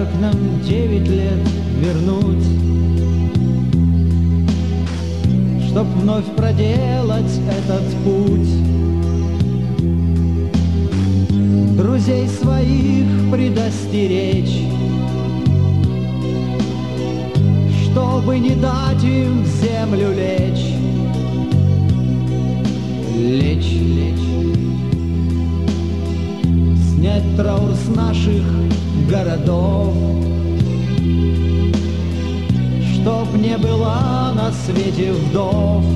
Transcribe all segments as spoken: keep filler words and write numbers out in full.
как нам девять лет вернуть, чтоб вновь проделать этот путь, друзей своих предостеречь, чтобы не дать им в землю лечь, лечь, лечь, снять траур с наших городов, чтоб не было на свете вдов,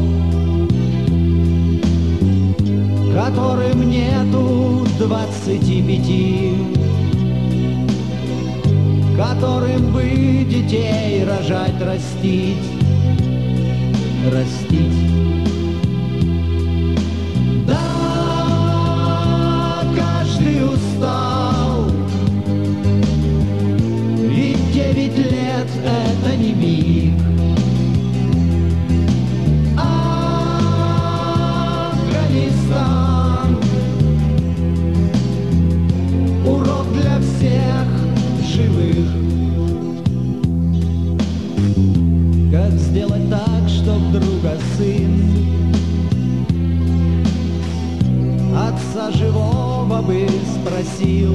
которым нету двадцати пяти, которым бы детей рожать, растить, растить. Да, каждый устал, ведь девять лет — это не миг. Афганистан — урок для всех живых. Как сделать так, чтоб друга сын отца живого бы спросил,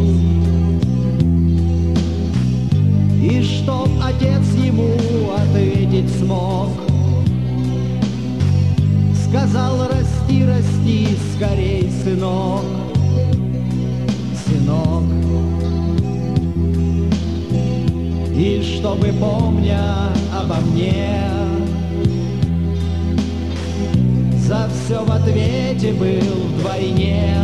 и чтоб отец ему ответить смог, сказал: расти, расти скорей, сынок, сынок. И чтобы, помня обо мне, за все в ответе был вдвойне.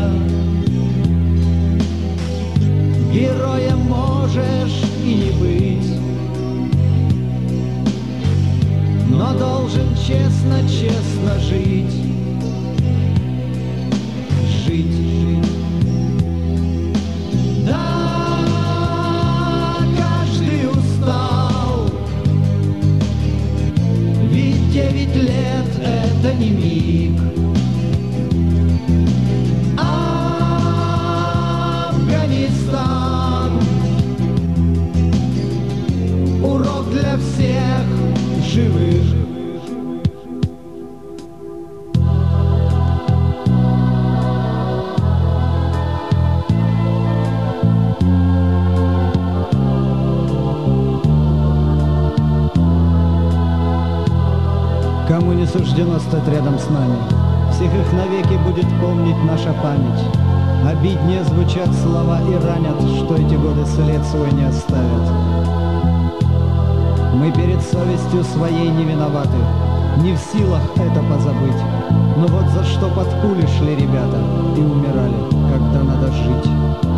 Героем можешь и не быть, но должен честно, честно жить, жить, жить. Да, каждый устал, ведь девять лет — это не миг. Афганистан — урок для всех живых. Кому не суждено стать рядом с нами, всех их навеки будет помнить наша память. Обиднее звучат слова и ранят, что эти годы след свой не оставят. Мы перед совестью своей не виноваты, не в силах это позабыть. Но вот за что под пули шли ребята и умирали, когда надо жить.